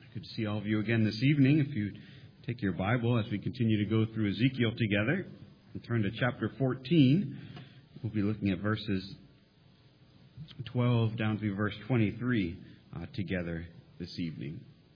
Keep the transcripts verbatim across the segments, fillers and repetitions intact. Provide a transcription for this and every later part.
Good to see all of you again this evening. If you take your Bible as we continue to go through Ezekiel together and turn to chapter fourteen, we'll be looking at verses twelve down to verse twenty-three uh, together this evening.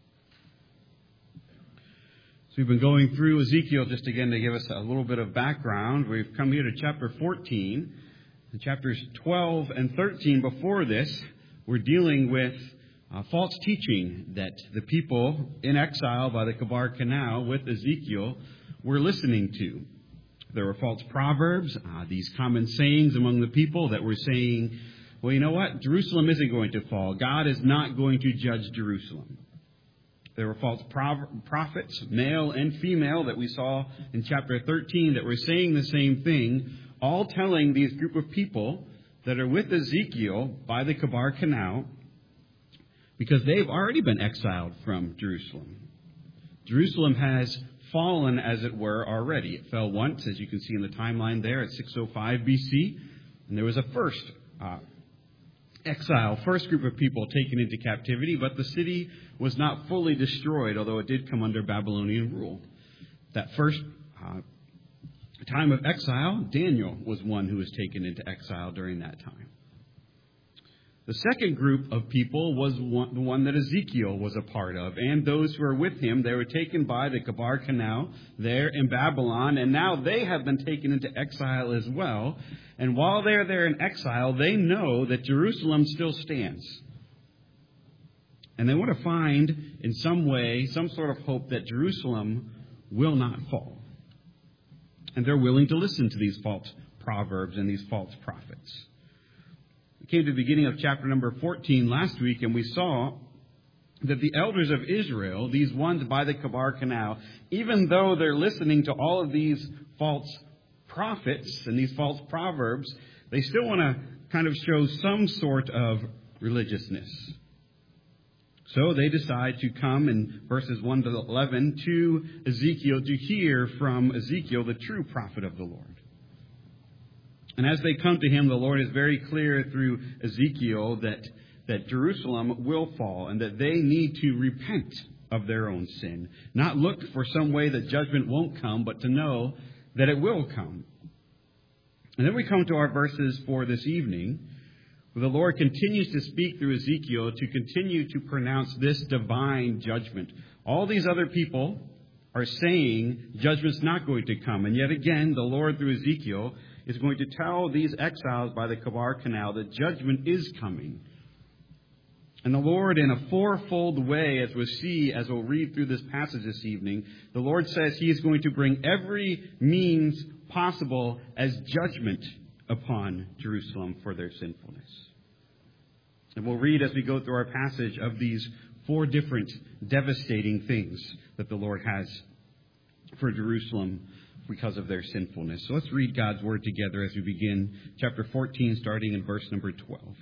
So we've been going through Ezekiel just again to give us a little bit of background. We've come here to chapter fourteen. In chapters twelve and thirteen before this, we're dealing with Uh, false teaching that the people in exile by the Kabar Canal with Ezekiel were listening to. There were false proverbs, uh, these common sayings among the people that were saying, well, you know what? Jerusalem isn't going to fall. God is not going to judge Jerusalem. There were false prov- prophets, male and female, that we saw in chapter thirteen that were saying the same thing, all telling these group of people that are with Ezekiel by the Kabar Canal, because they've already been exiled from Jerusalem. Jerusalem has fallen, as it were, already. It fell once, as you can see in the timeline there, at six oh five B C. And there was a first uh, exile, first group of people taken into captivity, but the city was not fully destroyed, although it did come under Babylonian rule. That first uh, time of exile, Daniel was one who was taken into exile during that time. The second group of people was one, the one that Ezekiel was a part of, and those who were with him. They were taken by the Kabar Canal there in Babylon, and now they have been taken into exile as well. And while they're there in exile, they know that Jerusalem still stands. And they want to find, in some way, some sort of hope that Jerusalem will not fall. And they're willing to listen to these false proverbs and these false prophets. We came to the beginning of chapter number fourteen last week, and we saw that the elders of Israel, these ones by the Kabar Canal, even though they're listening to all of these false prophets and these false proverbs, they still want to kind of show some sort of religiousness. So they decide to come in verses one to eleven to Ezekiel to hear from Ezekiel, the true prophet of the Lord. And as they come to him, the Lord is very clear through Ezekiel that, that Jerusalem will fall and that they need to repent of their own sin. Not look for some way that judgment won't come, but to know that it will come. And then we come to our verses for this evening, where the Lord continues to speak through Ezekiel to continue to pronounce this divine judgment. All these other people are saying judgment's not going to come. And yet again, the Lord through Ezekiel is going to tell these exiles by the Kabar Canal that judgment is coming. And the Lord, in a fourfold way, as we'll see, as we'll read through this passage this evening, the Lord says He is going to bring every means possible as judgment upon Jerusalem for their sinfulness. And we'll read as we go through our passage of these four different devastating things that the Lord has for Jerusalem because of their sinfulness. So let's read God's Word together as we begin chapter fourteen, starting in verse number twelve.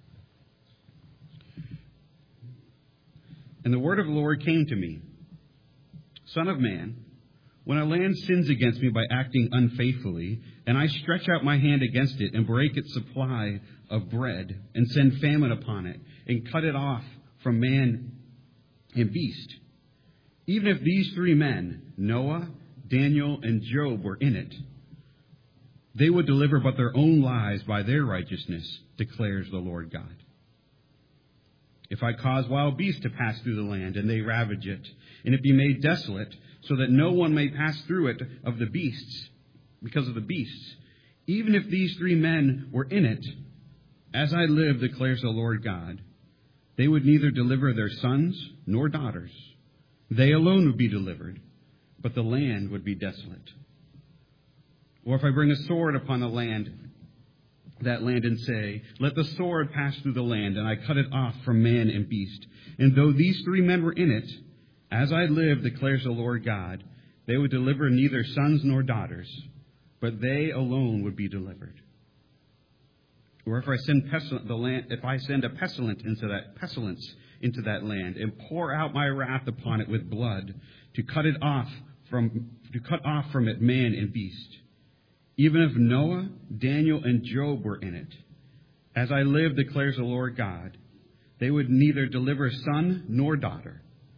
And the word of the Lord came to me, Son of man, when a land sins against me by acting unfaithfully, and I stretch out my hand against it and break its supply of bread, and send famine upon it, and cut it off from man and beast, even if these three men, Noah, Daniel, and Job, were in it, they would deliver but their own lives by their righteousness, declares the Lord God. If I cause wild beasts to pass through the land, and they ravage it, and it be made desolate, so that no one may pass through it of the beasts, because of the beasts, even if these three men were in it, as I live, declares the Lord God, they would neither deliver their sons nor daughters. They alone would be delivered, but the land would be desolate. Or if I bring a sword upon the land, that land, and say, let the sword pass through the land, and I cut it off from man and beast, and though these three men were in it, as I live, declares the Lord God, they would deliver neither sons nor daughters, but they alone would be delivered. Or if I send pestilence, the land, if I send a pestilence into that pestilence into that land, and pour out my wrath upon it with blood, to cut it off from to cut off from it man and beast, even if Noah, Daniel, and Job were in it, as I live, declares the Lord God, they would neither deliver son nor daughter,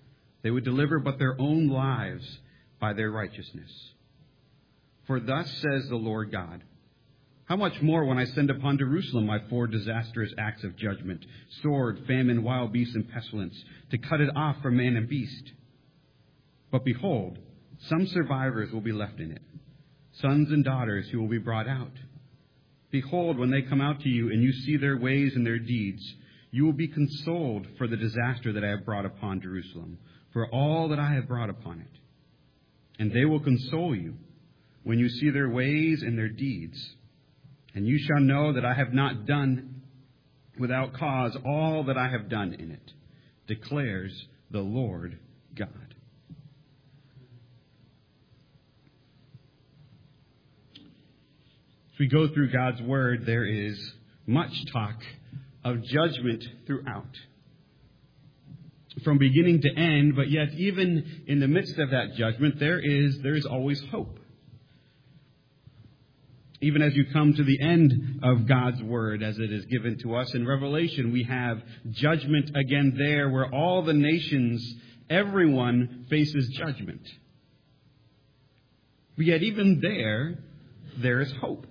They would deliver but their own lives by their righteousness. For thus says the Lord God, how much more when I send upon Jerusalem my four disastrous acts of judgment, sword, famine, wild beasts, and pestilence, to cut it off from man and beast. But behold, some survivors will be left in it, sons and daughters who will be brought out. Behold, when they come out to you and you see their ways and their deeds, you will be consoled for the disaster that I have brought upon Jerusalem, for all that I have brought upon it. And they will console you when you see their ways and their deeds. And you shall know that I have not done without cause all that I have done in it, declares the Lord God. As we go through God's Word, there is much talk of judgment throughout, from beginning to end, but yet even in the midst of that judgment, there is there is always hope. Even as you come to the end of God's Word as it is given to us in Revelation, we have judgment again there where all the nations, everyone faces judgment. But yet even there, there is hope.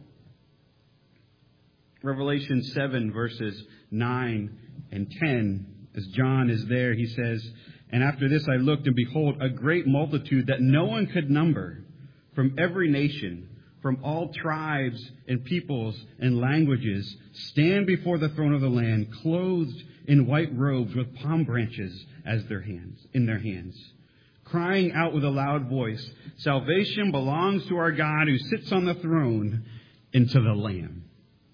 Revelation seven verses nine and ten, as John is there, he says, and after this I looked, and behold, a great multitude that no one could number, from every nation, from all tribes and peoples and languages, stand before the throne of the Lamb, clothed in white robes with palm branches as their hands, in their hands, crying out with a loud voice, salvation belongs to our God who sits on the throne and to the Lamb.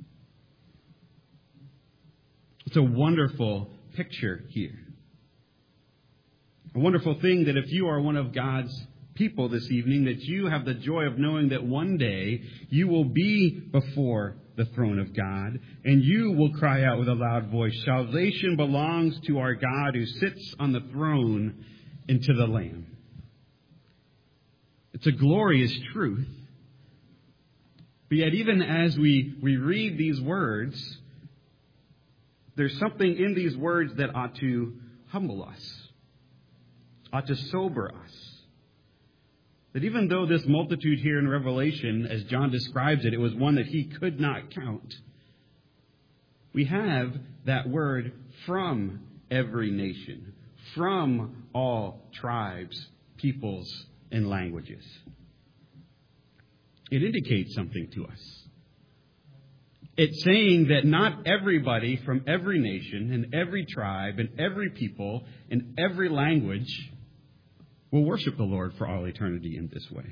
It's a wonderful picture here. A wonderful thing that if you are one of God's people this evening, that you have the joy of knowing that one day you will be before the throne of God and you will cry out with a loud voice, salvation belongs to our God who sits on the throne and to the Lamb. It's a glorious truth. But yet even as we, we read these words, there's something in these words that ought to humble us, ought to sober us. That even though this multitude here in Revelation, as John describes it, it was one that he could not count, we have that word from every nation, from all tribes, peoples, and languages. It indicates something to us. It's saying that not everybody from every nation and every tribe and every people and every language will worship the Lord for all eternity in this way.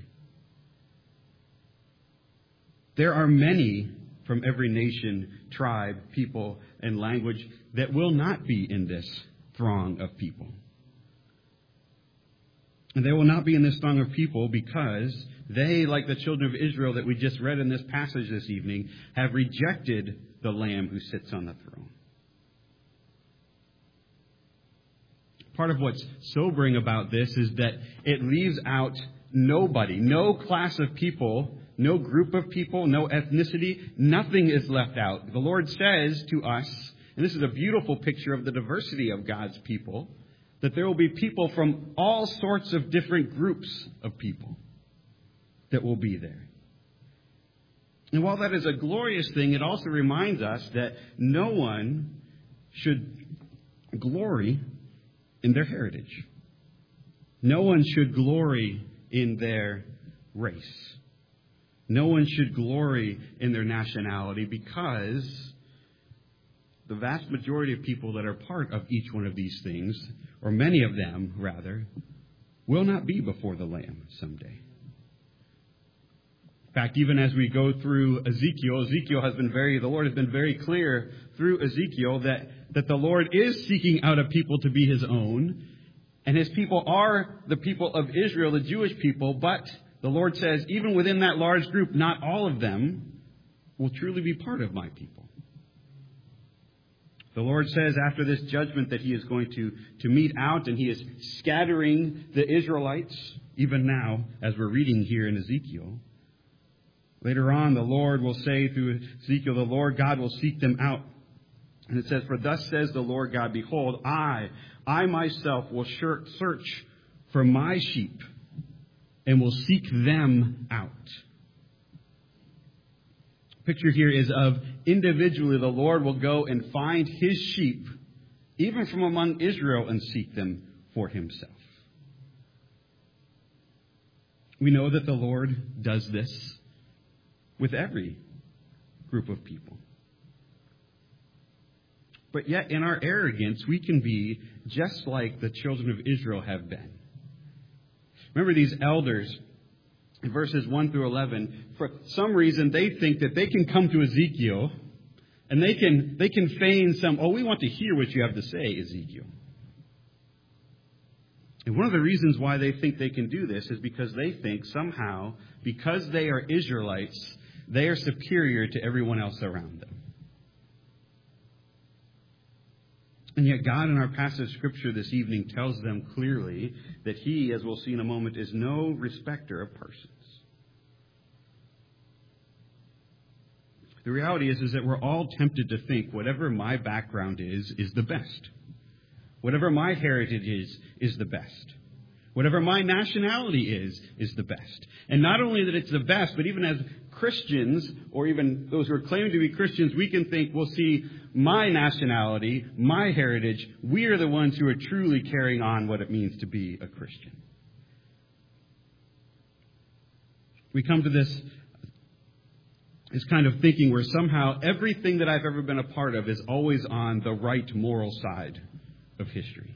There are many from every nation, tribe, people, and language that will not be in this throng of people. And they will not be in this throng of people because they, like the children of Israel that we just read in this passage this evening, have rejected the Lamb who sits on the throne. Part of what's sobering about this is that it leaves out nobody, no class of people, no group of people, no ethnicity. Nothing is left out. The Lord says to us, and this is a beautiful picture of the diversity of God's people, that there will be people from all sorts of different groups of people that will be there. And while that is a glorious thing, it also reminds us that no one should glory in their heritage. No one should glory in their race. No one should glory in their nationality, because the vast majority of people that are part of each one of these things, or many of them rather, will not be before the Lamb someday. In fact, even as we go through Ezekiel, Ezekiel has been very, the Lord has been very clear through Ezekiel that, that the Lord is seeking out a people to be his own. And his people are the people of Israel, the Jewish people. But the Lord says, even within that large group, not all of them will truly be part of my people. The Lord says after this judgment that he is going to, to mete out, and he is scattering the Israelites, even now, as we're reading here in Ezekiel. Later on, the Lord will say through Ezekiel, the Lord God will seek them out. And it says, for thus says the Lord God, behold, I, I myself will search for my sheep and will seek them out. Picture here is of individually the Lord will go and find his sheep, even from among Israel, and seek them for himself. We know that the Lord does this with every group of people. But yet in our arrogance, we can be just like the children of Israel have been. Remember these elders in verses one through eleven, for some reason they think that they can come to Ezekiel and they can they can feign some, oh, we want to hear what you have to say, Ezekiel. And one of the reasons why they think they can do this is because they think somehow, because they are Israelites, they are superior to everyone else around them. And yet God in our passage of Scripture this evening tells them clearly that he, as we'll see in a moment, is no respecter of persons. The reality is, is that we're all tempted to think whatever my background is, is the best. Whatever my heritage is, is the best. Whatever my nationality is, is the best. And not only that it's the best, but even as Christians, or even those who are claiming to be Christians, we can think, well, see, my nationality, my heritage, we are the ones who are truly carrying on what it means to be a Christian. We come to this, this kind of thinking where somehow everything that I've ever been a part of is always on the right moral side of history.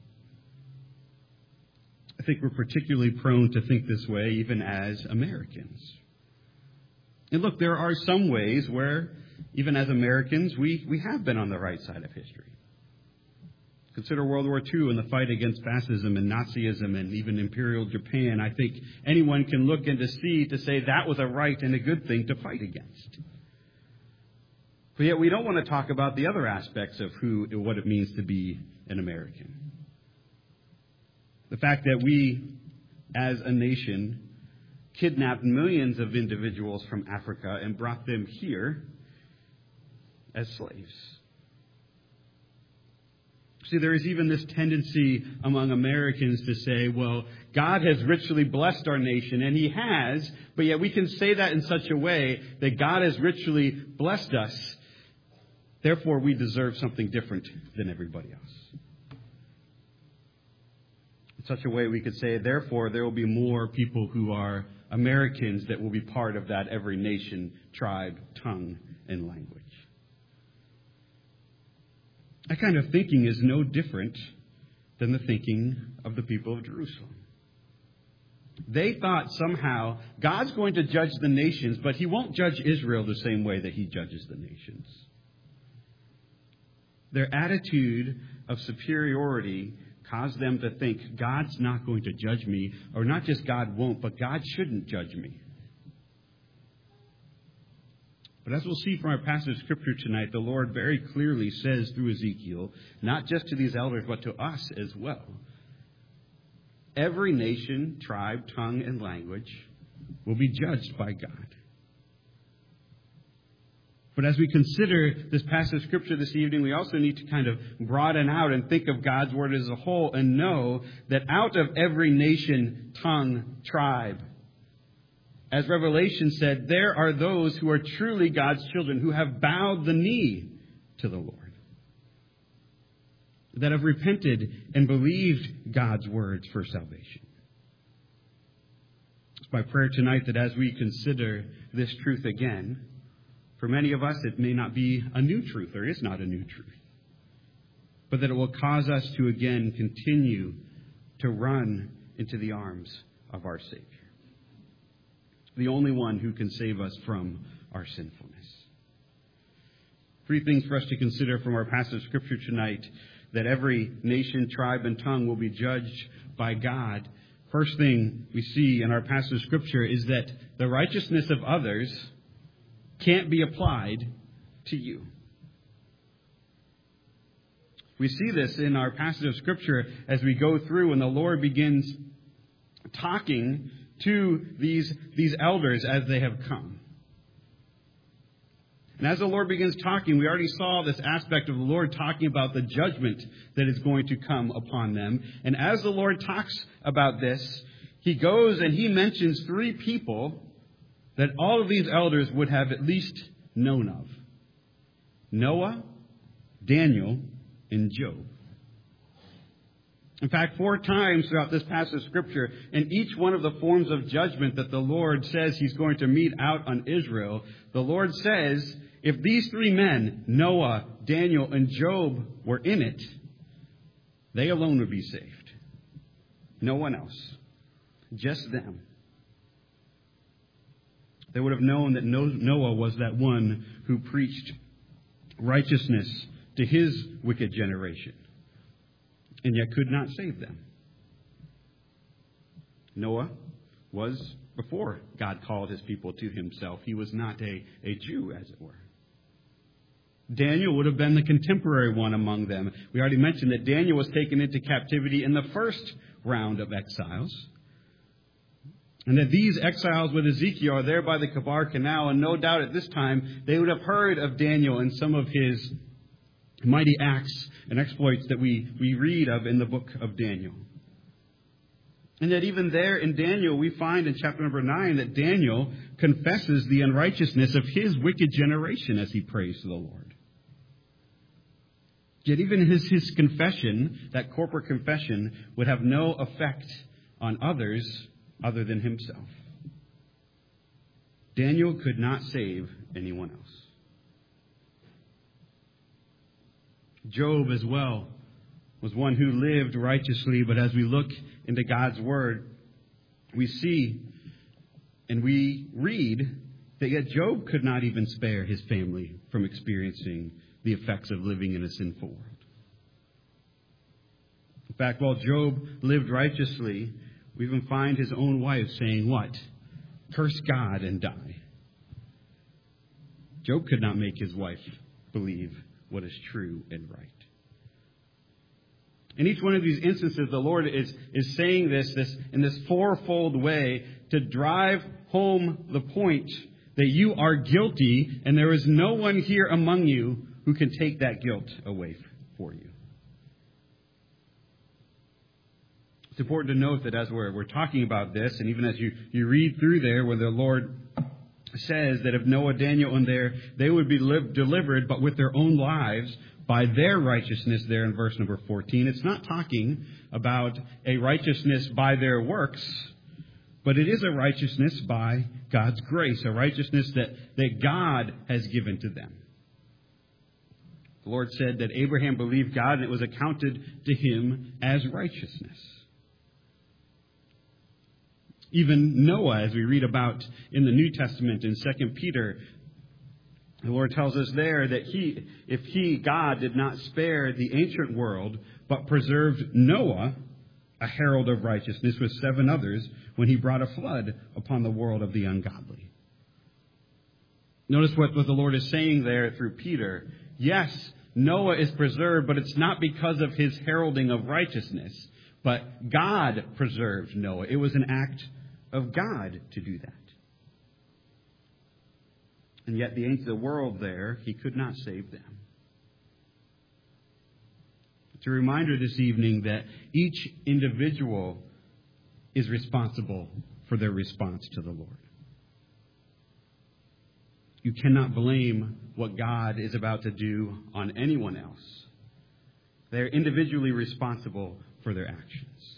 I think we're particularly prone to think this way even as Americans. And look, there are some ways where, even as Americans, we, we have been on the right side of history. Consider World War Two and the fight against fascism and Nazism and even Imperial Japan. I think anyone can look and to see to say that was a right and a good thing to fight against. But yet we don't want to talk about the other aspects of who, what it means to be an American. The fact that we, as a nation, kidnapped millions of individuals from Africa and brought them here as slaves. See, there is even this tendency among Americans to say, well, God has richly blessed our nation, and he has, but yet we can say that in such a way that God has richly blessed us, therefore we deserve something different than everybody else. In such a way we could say, therefore there will be more people who are Americans that will be part of that every nation, tribe, tongue, and language. That kind of thinking is no different than the thinking of the people of Jerusalem. They thought somehow God's going to judge the nations, but he won't judge Israel the same way that he judges the nations. Their attitude of superiority caused them to think God's not going to judge me, or not just God won't, but God shouldn't judge me. But as we'll see from our passage of Scripture tonight, the Lord very clearly says through Ezekiel, not just to these elders, but to us as well, every nation, tribe, tongue, and language will be judged by God. But as we consider this passage of Scripture this evening, we also need to kind of broaden out and think of God's Word as a whole and know that out of every nation, tongue, tribe, as Revelation said, there are those who are truly God's children, who have bowed the knee to the Lord, that have repented and believed God's words for salvation. It's my prayer tonight that as we consider this truth again, for many of us, it may not be a new truth, or is not a new truth, but that it will cause us to again continue to run into the arms of our Savior, the only one who can save us from our sinfulness. Three things for us to consider from our passage of Scripture tonight: that every nation, tribe, and tongue will be judged by God. First thing we see in our passage of Scripture is that the righteousness of others can't be applied to you. We see this in our passage of Scripture as we go through and the Lord begins talking to these, these elders as they have come. And as the Lord begins talking, we already saw this aspect of the Lord talking about the judgment that is going to come upon them. And as the Lord talks about this, he goes and he mentions three people that all of these elders would have at least known of: Noah, Daniel, and Job. In fact, four times throughout this passage of Scripture, in each one of the forms of judgment that the Lord says he's going to mete out on Israel, the Lord says, if these three men, Noah, Daniel, and Job, were in it, they alone would be saved. No one else. Just them. They would have known that Noah was that one who preached righteousness to his wicked generation, and yet could not save them. Noah was, before God called his people to himself, he was not a, a Jew, as it were. Daniel would have been the contemporary one among them. We already mentioned that Daniel was taken into captivity in the first round of exiles. And that these exiles with Ezekiel are there by the Kabar Canal, and no doubt at this time they would have heard of Daniel and some of his mighty acts and exploits that we, we read of in the book of Daniel. And that even there in Daniel, we find in chapter number nine that Daniel confesses the unrighteousness of his wicked generation as he prays to the Lord. Yet even his, his confession, that corporate confession, would have no effect on others other than himself. Daniel could not save anyone else. Job as well was one who lived righteously, but as we look into God's Word, we see and we read that yet Job could not even spare his family from experiencing the effects of living in a sinful world. In fact, while Job lived righteously, we even find his own wife saying what? Curse God and die. Job could not make his wife believe what is true and right. In each one of these instances, the Lord is, is saying this, this in this fourfold way to drive home the point that you are guilty and there is no one here among you who can take that guilt away for you. It's important to note that as we're, we're talking about this, and even as you, you read through there where the Lord says that if Noah, Daniel, and there, they would be live, delivered, but with their own lives, by their righteousness there in verse number fourteen. It's not talking about a righteousness by their works, but it is a righteousness by God's grace, a righteousness that, that God has given to them. The Lord said that Abraham believed God and it was accounted to him as righteousness. Even Noah, as we read about in the New Testament in Second Peter, the Lord tells us there that he, if he, God, did not spare the ancient world, but preserved Noah, a herald of righteousness, with seven others, when he brought a flood upon the world of the ungodly. Notice what, what the Lord is saying there through Peter. Yes, Noah is preserved, but it's not because of his heralding of righteousness, but God preserved Noah. It was an act of God to do that. And yet the ancient world there, he could not save them. It's a reminder this evening that each individual is responsible for their response to the Lord. You cannot blame what God is about to do on anyone else. They're individually responsible for their actions.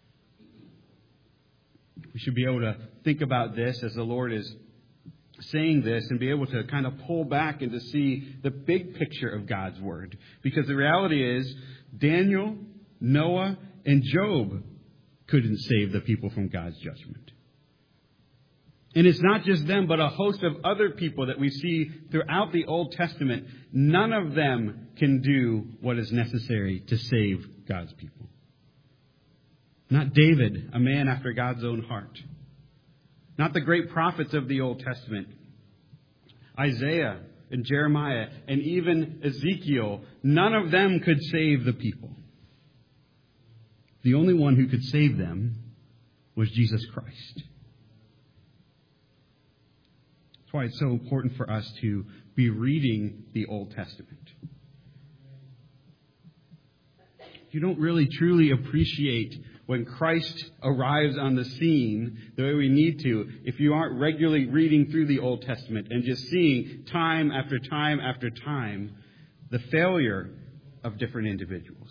We should be able to think about this as the Lord is saying this and be able to kind of pull back and to see the big picture of God's Word. Because the reality is, Daniel, Noah, and Job couldn't save the people from God's judgment. And it's not just them, but a host of other people that we see throughout the Old Testament. None of them can do what is necessary to save God's people. Not David, a man after God's own heart. Not the great prophets of the Old Testament. Isaiah and Jeremiah and even Ezekiel. None of them could save the people. The only one who could save them was Jesus Christ. That's why it's so important for us to be reading the Old Testament. You don't really truly appreciate when Christ arrives on the scene the way we need to if you aren't regularly reading through the Old Testament and just seeing time after time after time the failure of different individuals.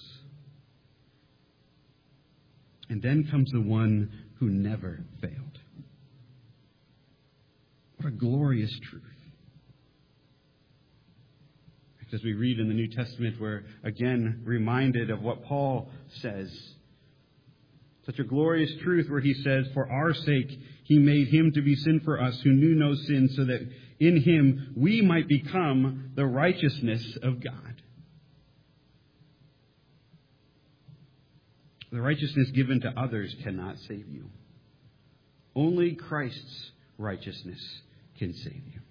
And then comes the one who never failed. What a glorious truth. As we read in the New Testament, we're again reminded of what Paul says. Such a glorious truth where he says, "For our sake he made him to be sin for us who knew no sin, so that in him we might become the righteousness of God." The righteousness given to others cannot save you. Only Christ's righteousness can save you.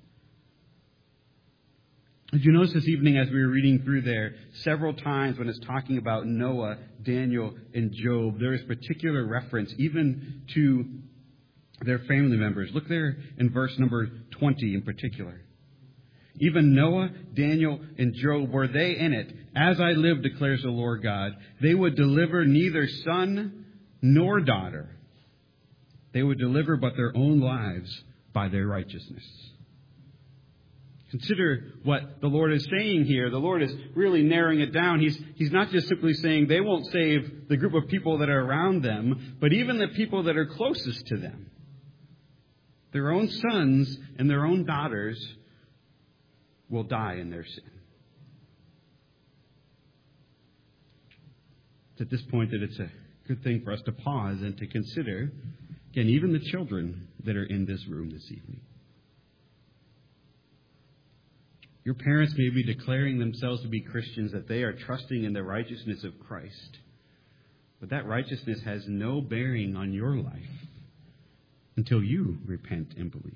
Did you notice this evening as we were reading through there, several times when it's talking about Noah, Daniel, and Job, there is particular reference even to their family members. Look there in verse number twenty in particular. Even Noah, Daniel, and Job, were they in it? As I live, declares the Lord God, they would deliver neither son nor daughter. They would deliver but their own lives by their righteousness. Consider what the Lord is saying here. The Lord is really narrowing it down. He's, he's not just simply saying they won't save the group of people that are around them, but even the people that are closest to them. Their own sons and their own daughters will die in their sin. It's at this point that it's a good thing for us to pause and to consider, again, even the children that are in this room this evening. Your parents may be declaring themselves to be Christians, that they are trusting in the righteousness of Christ. But that righteousness has no bearing on your life until you repent and believe.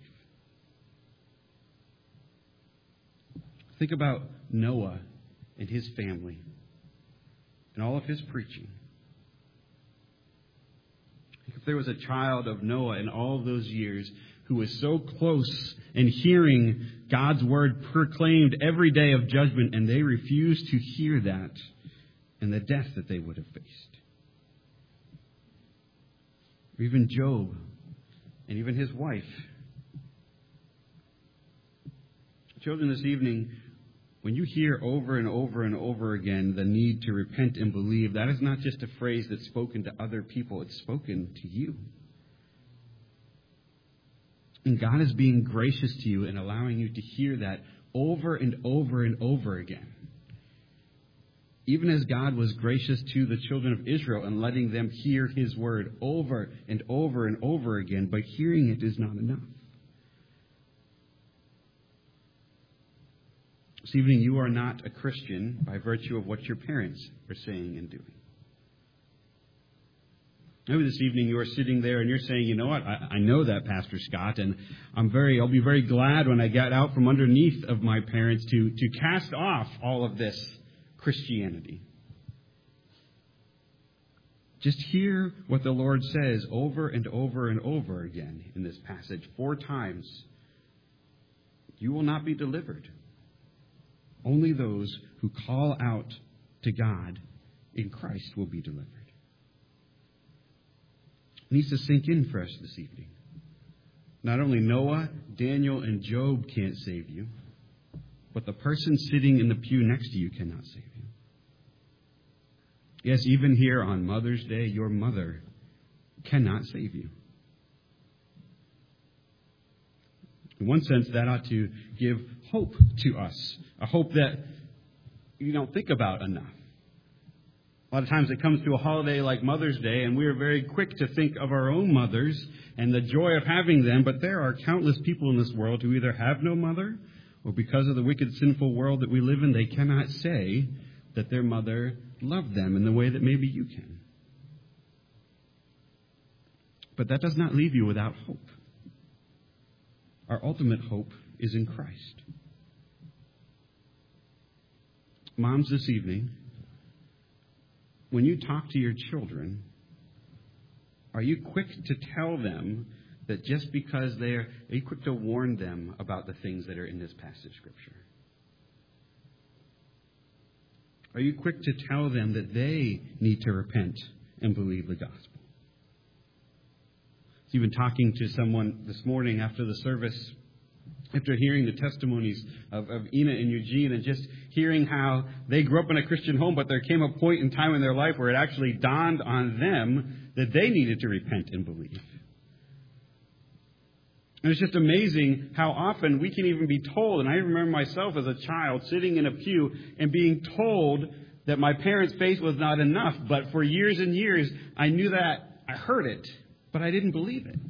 Think about Noah and his family and all of his preaching. If there was a child of Noah in all of those years who was so close and hearing God's word proclaimed every day of judgment, and they refused to hear that, and the death that they would have faced. Or even Job and even his wife. Children, this evening, when you hear over and over and over again the need to repent and believe, that is not just a phrase that's spoken to other people, it's spoken to you. And God is being gracious to you and allowing you to hear that over and over and over again. Even as God was gracious to the children of Israel and letting them hear his word over and over and over again, but hearing it is not enough. This evening, you are not a Christian by virtue of what your parents are saying and doing. Maybe this evening you are sitting there and you're saying, you know what, I, I know that, Pastor Scott, and I'm very, I'll be very glad when I get out from underneath of my parents to, to cast off all of this Christianity. Just hear what the Lord says over and over and over again in this passage. Four times. You will not be delivered. Only those who call out to God in Christ will be delivered. It needs to sink in for us this evening. Not only Noah, Daniel, and Job can't save you, but the person sitting in the pew next to you cannot save you. Yes, even here on Mother's Day, your mother cannot save you. In one sense, that ought to give hope to us, a hope that you don't think about enough. A lot of times it comes to a holiday like Mother's Day, and we are very quick to think of our own mothers and the joy of having them, but there are countless people in this world who either have no mother, or because of the wicked, sinful world that we live in, they cannot say that their mother loved them in the way that maybe you can. But that does not leave you without hope. Our ultimate hope is in Christ. Moms, this evening, when you talk to your children, are you quick to tell them that just because they are, are you quick to warn them about the things that are in this passage of Scripture? Are you quick to tell them that they need to repent and believe the gospel? I was even talking to someone this morning after the service, after hearing the testimonies of, of Ina and Eugene, and just hearing how they grew up in a Christian home, but there came a point in time in their life where it actually dawned on them that they needed to repent and believe. And it's just amazing how often we can even be told, and I remember myself as a child sitting in a pew and being told that my parents' faith was not enough, but for years and years I knew that, I heard it, but I didn't believe it.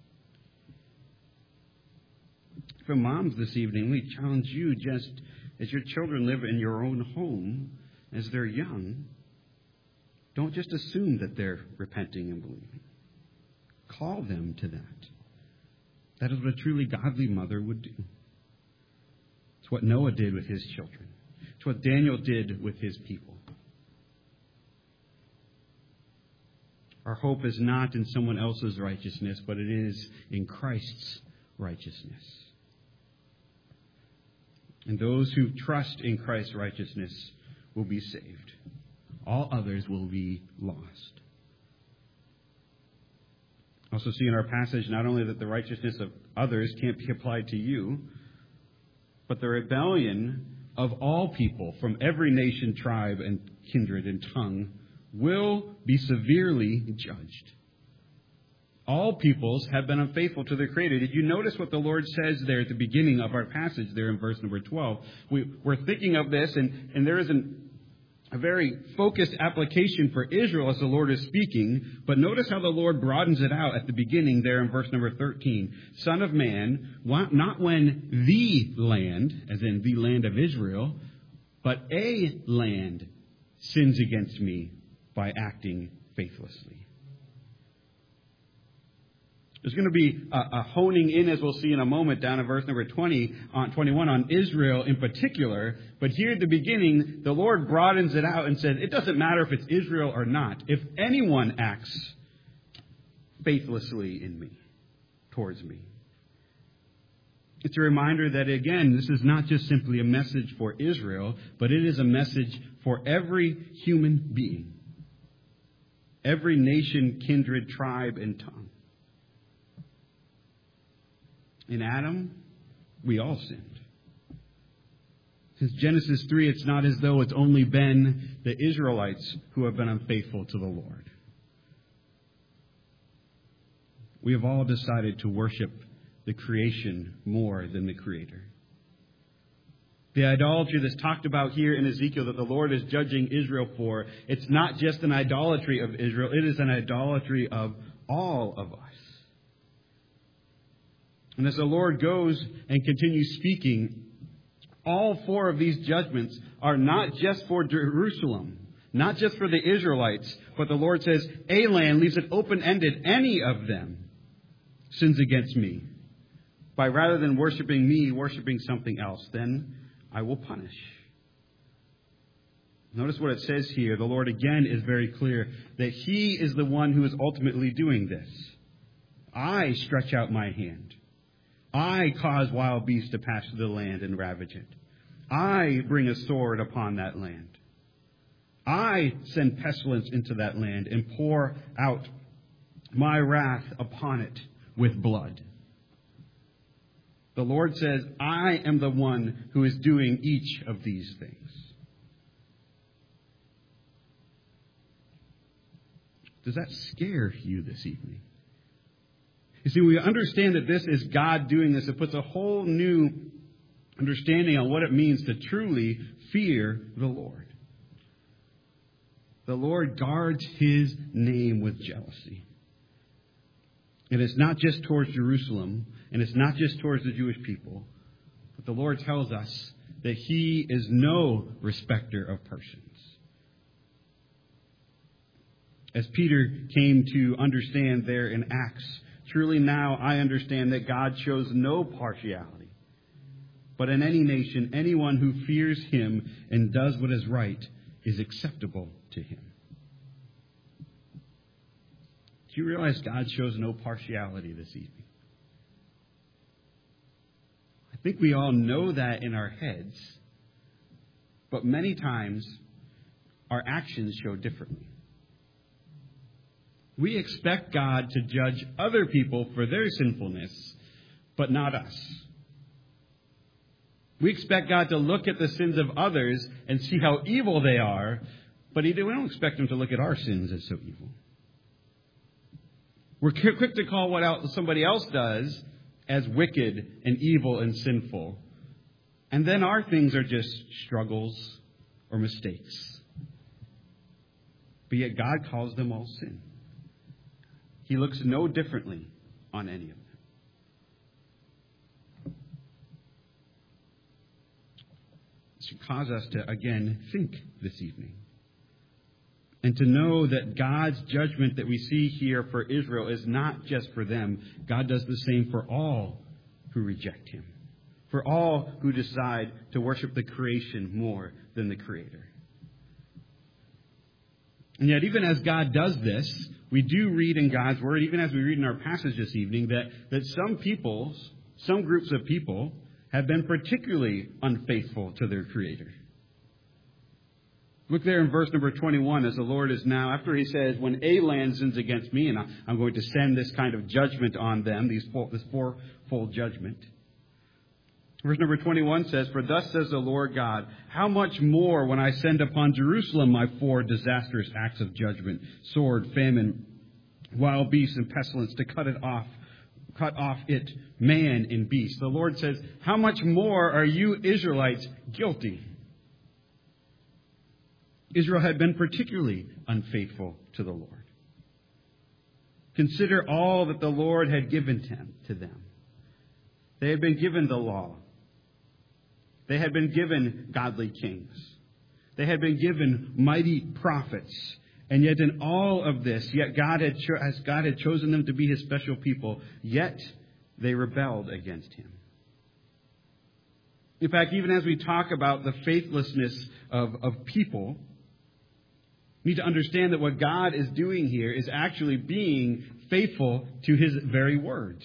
For moms this evening, we challenge you, just as your children live in your own home, as they're young, don't just assume that they're repenting and believing. Call them to that. That is what a truly godly mother would do. It's what Noah did with his children. It's what Daniel did with his people. Our hope is not in someone else's righteousness, but it is in Christ's righteousness. And those who trust in Christ's righteousness will be saved. All others will be lost. Also see in our passage not only that the righteousness of others can't be applied to you, but the rebellion of all people from every nation, tribe, and kindred and tongue will be severely judged. All peoples have been unfaithful to their Creator. Did you notice what the Lord says there at the beginning of our passage there in verse number twelve? We, we're thinking of this, and, and there is an A very focused application for Israel as the Lord is speaking. But notice how the Lord broadens it out at the beginning there in verse number thirteen. Son of man, not when the land, as in the land of Israel, but a land sins against me by acting faithlessly. There's going to be a, a honing in, as we'll see in a moment, down in verse number twenty, on twenty-one, on Israel in particular. But here at the beginning, the Lord broadens it out and says, it doesn't matter if it's Israel or not. If anyone acts faithlessly in me, towards me. It's a reminder that, again, this is not just simply a message for Israel, but it is a message for every human being. Every nation, kindred, tribe, and tongue. In Adam, we all sinned. Since Genesis three, it's not as though it's only been the Israelites who have been unfaithful to the Lord. We have all decided to worship the creation more than the Creator. The idolatry that's talked about here in Ezekiel that the Lord is judging Israel for, it's not just an idolatry of Israel, it is an idolatry of all of us. And as the Lord goes and continues speaking, all four of these judgments are not just for Jerusalem, not just for the Israelites, but the Lord says, a land leaves it open-ended. Any of them sins against me by rather than worshiping me, worshiping something else, then I will punish. Notice what it says here. The Lord again is very clear that He is the one who is ultimately doing this. I stretch out my hand. I cause wild beasts to pass through the land and ravage it. I bring a sword upon that land. I send pestilence into that land and pour out my wrath upon it with blood. The Lord says, I am the one who is doing each of these things. Does that scare you this evening? You see, we understand that this is God doing this. It puts a whole new understanding on what it means to truly fear the Lord. The Lord guards His name with jealousy. And it's not just towards Jerusalem, and it's not just towards the Jewish people, but the Lord tells us that He is no respecter of persons. As Peter came to understand there in Acts, truly now I understand that God shows no partiality. But in any nation, anyone who fears Him and does what is right is acceptable to Him. Do you realize God shows no partiality this evening? I think we all know that in our heads, but many times our actions show differently. We expect God to judge other people for their sinfulness, but not us. We expect God to look at the sins of others and see how evil they are, but we don't expect Him to look at our sins as so evil. We're quick to call what somebody else does as wicked and evil and sinful. And then our things are just struggles or mistakes. But yet God calls them all sin. He looks no differently on any of them. This should cause us to, again, think this evening. And to know that God's judgment that we see here for Israel is not just for them. God does the same for all who reject Him. For all who decide to worship the creation more than the Creator. And yet, even as God does this, we do read in God's Word, even as we read in our passage this evening, that, that some peoples, some groups of people, have been particularly unfaithful to their Creator. Look there in verse number twenty-one, as the Lord is now, after He says, when a land sins against me, and I'm going to send this kind of judgment on them, these four, this fourfold judgment. Verse number twenty-one says, for thus says the Lord God, how much more when I send upon Jerusalem my four disastrous acts of judgment, sword, famine, wild beasts, and pestilence, to cut it off, cut off it, man and beast. The Lord says, how much more are you Israelites guilty? Israel had been particularly unfaithful to the Lord. Consider all that the Lord had given to them. They had been given the law. They had been given godly kings. They had been given mighty prophets. And yet in all of this, yet God had cho- as God had chosen them to be His special people, yet they rebelled against Him. In fact, even as we talk about the faithlessness of, of people, we need to understand that what God is doing here is actually being faithful to His very words.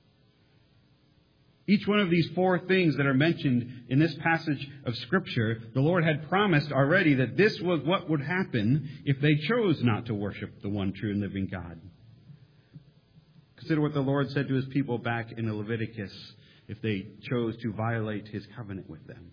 Each one of these four things that are mentioned in this passage of Scripture, the Lord had promised already that this was what would happen if they chose not to worship the one true and living God. Consider what the Lord said to His people back in Leviticus if they chose to violate His covenant with them.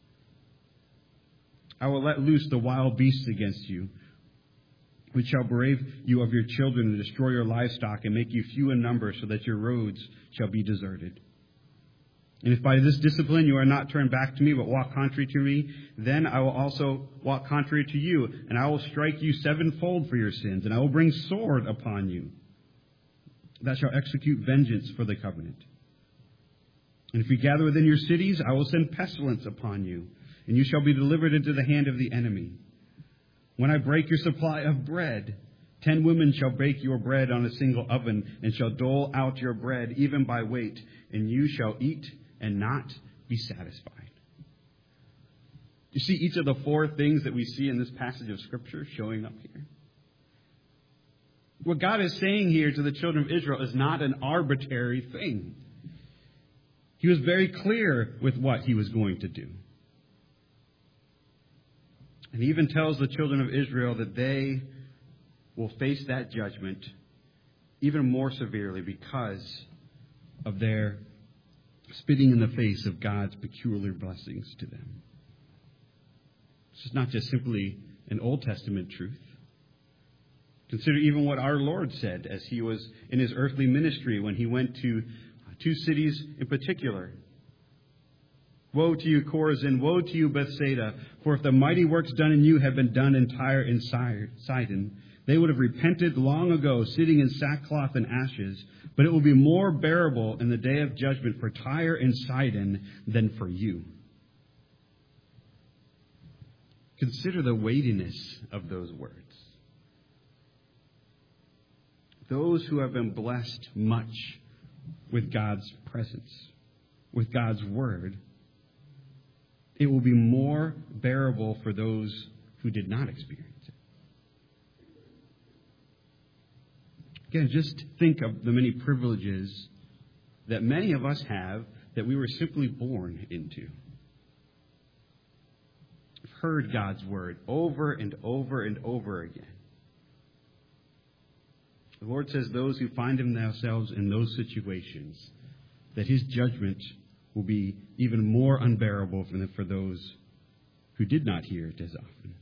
I will let loose the wild beasts against you, which shall brave you of your children and destroy your livestock and make you few in number, so that your roads shall be deserted. And if by this discipline you are not turned back to me, but walk contrary to me, then I will also walk contrary to you, and I will strike you sevenfold for your sins, and I will bring sword upon you, that shall execute vengeance for the covenant. And if you gather within your cities, I will send pestilence upon you, and you shall be delivered into the hand of the enemy. When I break your supply of bread, ten women shall bake your bread on a single oven, and shall dole out your bread even by weight, and you shall eat and not be satisfied. You see each of the four things that we see in this passage of Scripture showing up here. What God is saying here to the children of Israel is not an arbitrary thing. He was very clear with what He was going to do. And He even tells the children of Israel that they will face that judgment even more severely because of their spitting in the face of God's peculiar blessings to them. This is not just simply an Old Testament truth. Consider even what our Lord said as He was in His earthly ministry when He went to two cities in particular. Woe to you, Chorazin! Woe to you, Bethsaida! For if the mighty works done in you had been done in Tyre and Sidon, they would have repented long ago, sitting in sackcloth and ashes. But it will be more bearable in the day of judgment for Tyre and Sidon than for you. Consider the weightiness of those words. Those who have been blessed much with God's presence, with God's word, it will be more bearable for those who did not experience it. Again, just think of the many privileges that many of us have that we were simply born into. We've heard God's word over and over and over again. The Lord says those who find themselves in those situations, that his judgment will be even more unbearable for those who did not hear it as often.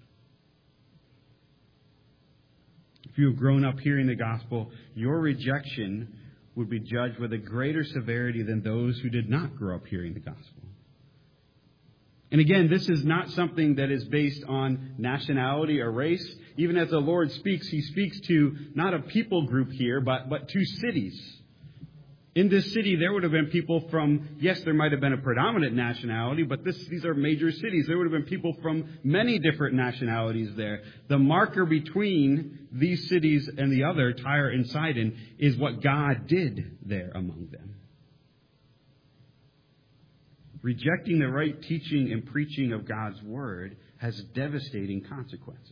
If you have grown up hearing the gospel, your rejection would be judged with a greater severity than those who did not grow up hearing the gospel. And again, this is not something that is based on nationality or race. Even as the Lord speaks, he speaks to not a people group here, but, but two cities. In this city, there would have been people from, yes, there might have been a predominant nationality, but this, these are major cities. There would have been people from many different nationalities there. The marker between these cities and the other, Tyre and Sidon, is what God did there among them. Rejecting the right teaching and preaching of God's word has devastating consequences.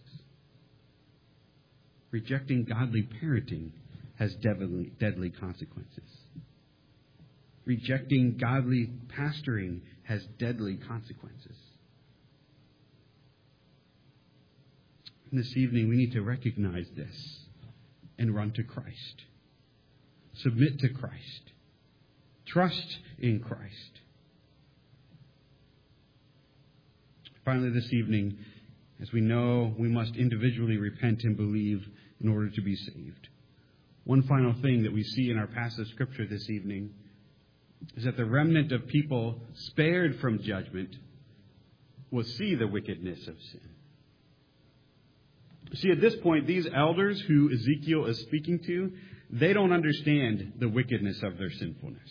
Rejecting godly parenting has deadly, deadly consequences. Rejecting godly pastoring has deadly consequences. And this evening, we need to recognize this and run to Christ. Submit to Christ. Trust in Christ. Finally, this evening, as we know, we must individually repent and believe in order to be saved. One final thing that we see in our passage of Scripture this evening is that the remnant of people spared from judgment will see the wickedness of sin. See, at this point, these elders who Ezekiel is speaking to, they don't understand the wickedness of their sinfulness.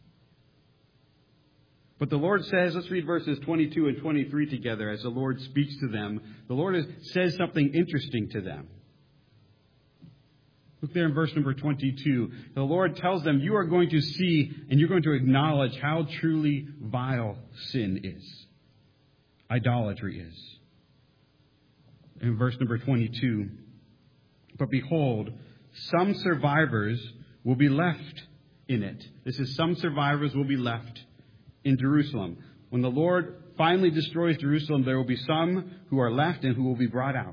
But the Lord says, let's read verses twenty-two and twenty-three together as the Lord speaks to them. The Lord says something interesting to them. Look there in verse number twenty-two. The Lord tells them, you are going to see and you're going to acknowledge how truly vile sin is. Idolatry is. In verse number twenty-two, but behold, some survivors will be left in it. This is some survivors will be left in Jerusalem. When the Lord finally destroys Jerusalem, there will be some who are left and who will be brought out.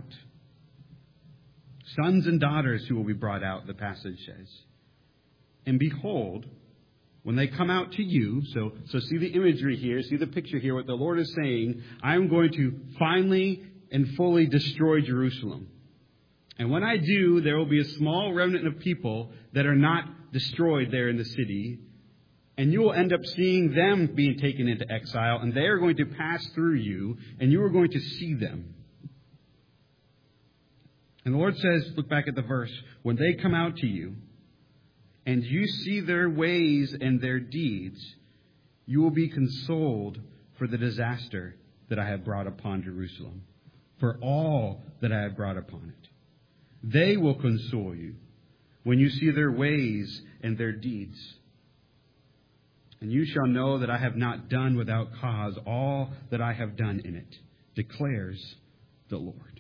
Sons and daughters who will be brought out, the passage says. And behold, when they come out to you, so, so see the imagery here, see the picture here, what the Lord is saying, I am going to finally and fully destroy Jerusalem. And when I do, there will be a small remnant of people that are not destroyed there in the city. And you will end up seeing them being taken into exile, and they are going to pass through you, and you are going to see them. And the Lord says, look back at the verse, when they come out to you, and you see their ways and their deeds, you will be consoled for the disaster that I have brought upon Jerusalem, for all that I have brought upon it. They will console you when you see their ways and their deeds. And you shall know that I have not done without cause all that I have done in it, declares the Lord.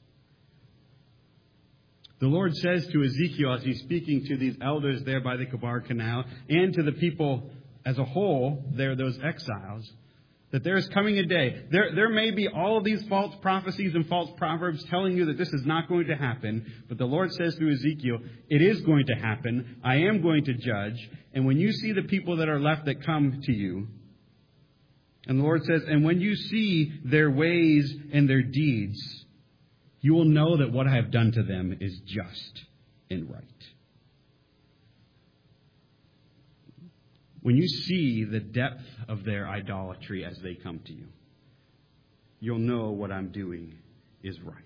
The Lord says to Ezekiel, as he's speaking to these elders there by the Kebar Canal, and to the people as a whole, there, those exiles, that there is coming a day. There, there may be all of these false prophecies and false proverbs telling you that this is not going to happen. But the Lord says through Ezekiel, it is going to happen. I am going to judge. And when you see the people that are left that come to you, and the Lord says, and when you see their ways and their deeds, you will know that what I have done to them is just and right. When you see the depth of their idolatry as they come to you, you'll know what I'm doing is right.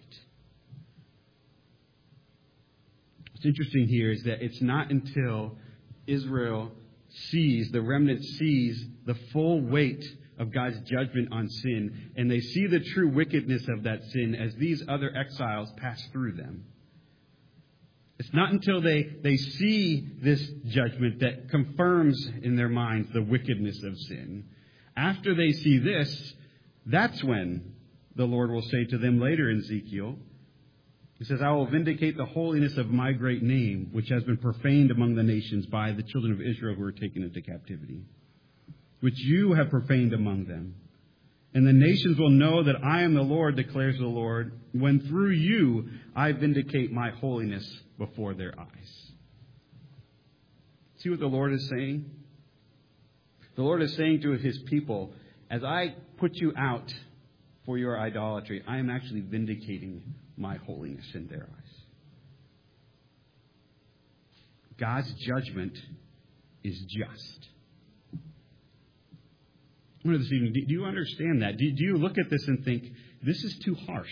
What's interesting here is that it's not until Israel sees, the remnant sees the full weight of God's judgment on sin, and they see the true wickedness of that sin as these other exiles pass through them. It's not until they, they see this judgment that confirms in their minds the wickedness of sin. After they see this, that's when the Lord will say to them later in Ezekiel, He says, I will vindicate the holiness of my great name, which has been profaned among the nations by the children of Israel who were taken into captivity, which you have profaned among them. And the nations will know that I am the Lord, declares the Lord, when through you I vindicate my holiness before their eyes. See what the Lord is saying? The Lord is saying to his people, as I put you out for your idolatry, I am actually vindicating my holiness in their eyes. God's judgment is just. I wonder this evening, do you understand that? Do you look at this and think, this is too harsh?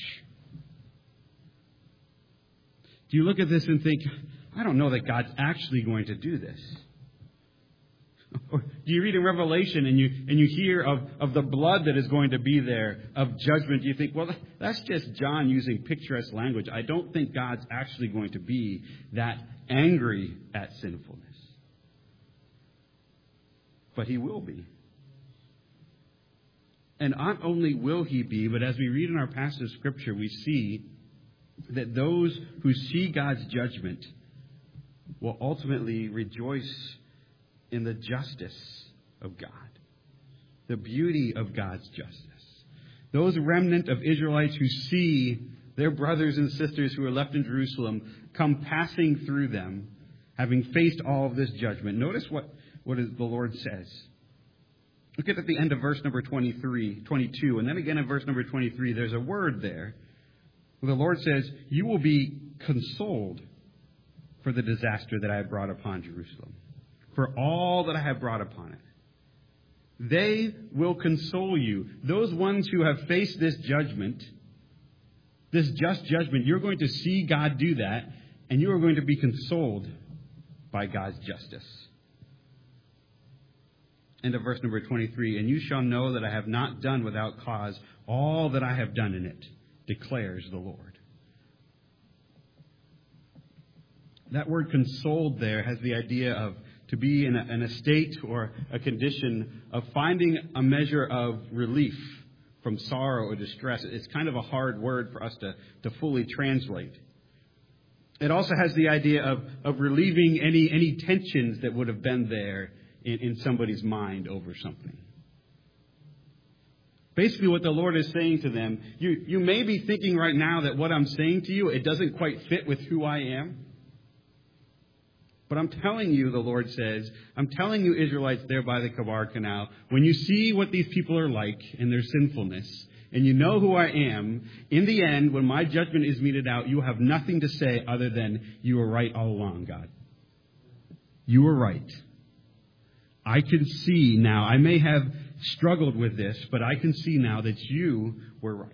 Do you look at this and think, I don't know that God's actually going to do this? Or do you read in Revelation and you and you hear of, of the blood that is going to be there, of judgment? You think, well, that's just John using picturesque language. I don't think God's actually going to be that angry at sinfulness. But he will be. And not only will he be, but as we read in our passage of Scripture, we see that those who see God's judgment will ultimately rejoice in the justice of God, the beauty of God's justice. Those remnant of Israelites who see their brothers and sisters who are left in Jerusalem come passing through them, having faced all of this judgment. Notice what, what is, the Lord says. Look at the end of verse number twenty-three, twenty-two, and then again in verse number twenty-three, there's a word there where the Lord says, you will be consoled for the disaster that I have brought upon Jerusalem, for all that I have brought upon it. They will console you. Those ones who have faced this judgment, this just judgment, you're going to see God do that, and you are going to be consoled by God's justice. End of verse number twenty-three, and you shall know that I have not done without cause all that I have done in it, declares the Lord. That word consoled there has the idea of to be in a, in a state or a condition of finding a measure of relief from sorrow or distress. It's kind of a hard word for us to, to fully translate. It also has the idea of, of relieving any, any tensions that would have been there in, in somebody's mind over something. Basically what the Lord is saying to them, you, you may be thinking right now that what I'm saying to you, it doesn't quite fit with who I am. But I'm telling you, the Lord says, I'm telling you, Israelites there by the Kabar Canal, when you see what these people are like in their sinfulness, and you know who I am, in the end, when my judgment is meted out, you have nothing to say other than, you were right all along, God. You were right. I can see now, I may have struggled with this, but I can see now that you were right.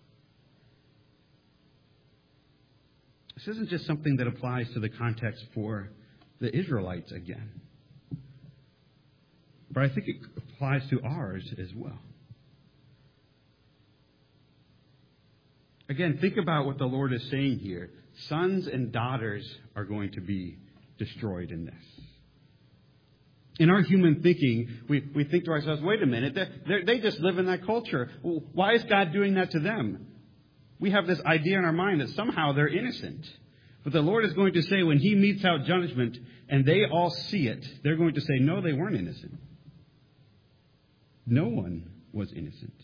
This isn't just something that applies to the context for the Israelites again, but I think it applies to ours as well. Again, think about what the Lord is saying here. Sons and daughters are going to be destroyed in this. In our human thinking, we, we think to ourselves, wait a minute, they're, they're, they just live in that culture. Well, why is God doing that to them? We have this idea in our mind that somehow they're innocent. But the Lord is going to say when he metes out judgment and they all see it, they're going to say, no, they weren't innocent. No one was innocent.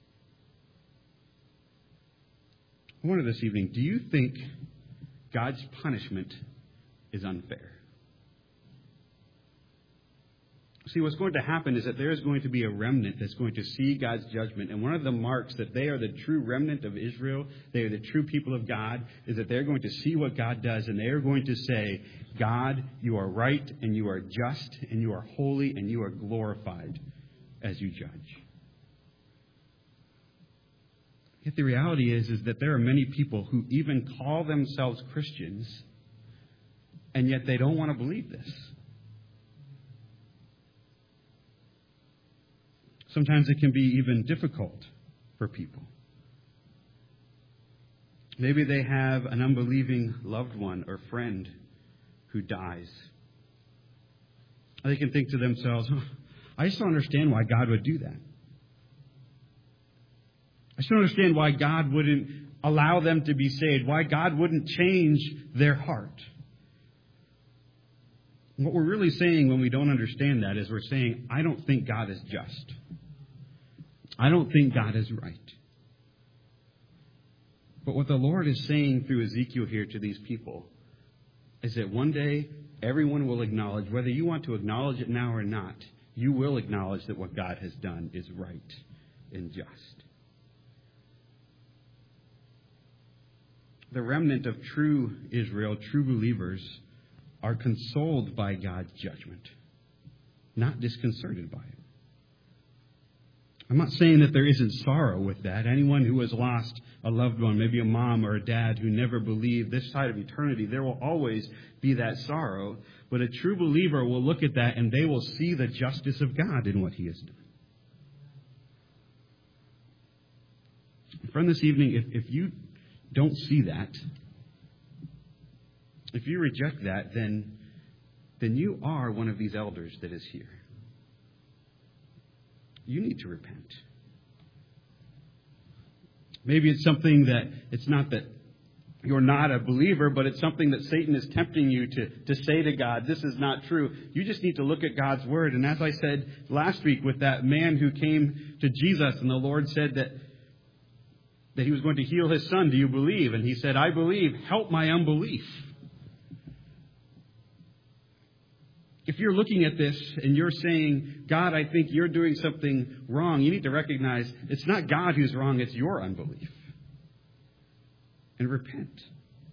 I wonder this evening, do you think God's punishment is unfair? See, what's going to happen is that there is going to be a remnant that's going to see God's judgment. And one of the marks that they are the true remnant of Israel, they are the true people of God, is that they're going to see what God does. And they are going to say, God, you are right and you are just and you are holy and you are glorified as you judge. Yet the reality is, is that there are many people who even call themselves Christians, and yet they don't want to believe this. Sometimes it can be even difficult for people. Maybe they have an unbelieving loved one or friend who dies. They can think to themselves, oh, I just don't understand why God would do that. I just don't understand why God wouldn't allow them to be saved, why God wouldn't change their heart. What we're really saying when we don't understand that is we're saying, I don't think God is just. I don't think God is right. But what the Lord is saying through Ezekiel here to these people is that one day everyone will acknowledge, whether you want to acknowledge it now or not, you will acknowledge that what God has done is right and just. The remnant of true Israel, true believers, are consoled by God's judgment, not disconcerted by it. I'm not saying that there isn't sorrow with that. Anyone who has lost a loved one, maybe a mom or a dad who never believed, this side of eternity, there will always be that sorrow. But a true believer will look at that and they will see the justice of God in what He has done. Friend, this evening, if, if you don't see that, if you reject that, then, then you are one of these elders that is here. You need to repent. Maybe it's something that, it's not that you're not a believer, but it's something that Satan is tempting you to, to say to God, this is not true. You just need to look at God's Word. And as I said last week with that man who came to Jesus and the Lord said that, that He was going to heal his son, do you believe? And he said, I believe, help my unbelief. If you're looking at this and you're saying, God, I think you're doing something wrong, you need to recognize it's not God who's wrong, it's your unbelief. And repent.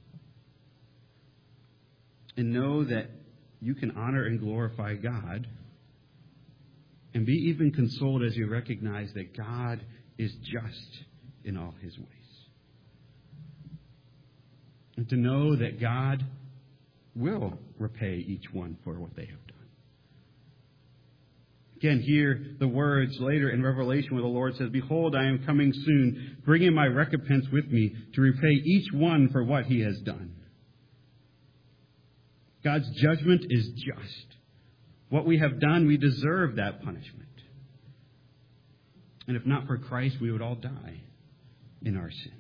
And know that you can honor and glorify God. And be even consoled as you recognize that God is just in all His ways. And to know that God will repay each one for what they have done. Again, hear the words later in Revelation where the Lord says, behold, I am coming soon, bringing my recompense with me to repay each one for what he has done. God's judgment is just. What we have done, we deserve that punishment. And if not for Christ, we would all die in our sins.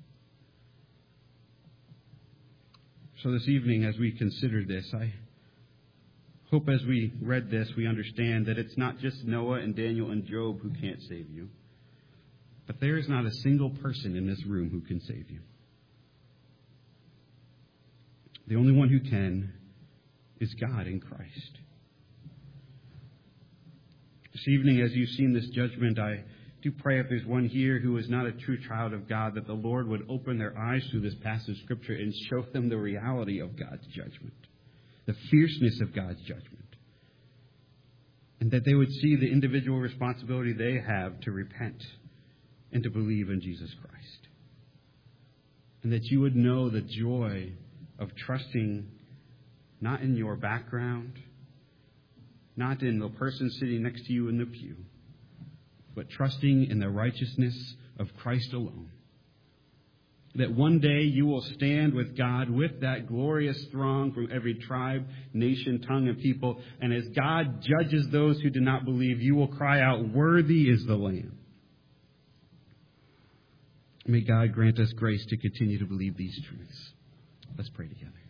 So this evening, as we consider this, I hope as we read this, we understand that it's not just Noah and Daniel and Job who can't save you, but there is not a single person in this room who can save you. The only one who can is God in Christ. This evening, as you've seen this judgment, I do pray if there's one here who is not a true child of God, that the Lord would open their eyes through this passage of Scripture and show them the reality of God's judgment, the fierceness of God's judgment, and that they would see the individual responsibility they have to repent and to believe in Jesus Christ, and that you would know the joy of trusting not in your background, not in the person sitting next to you in the pew, but trusting in the righteousness of Christ alone. That one day you will stand with God with that glorious throng from every tribe, nation, tongue, and people. And as God judges those who do not believe, you will cry out, worthy is the Lamb. May God grant us grace to continue to believe these truths. Let's pray together.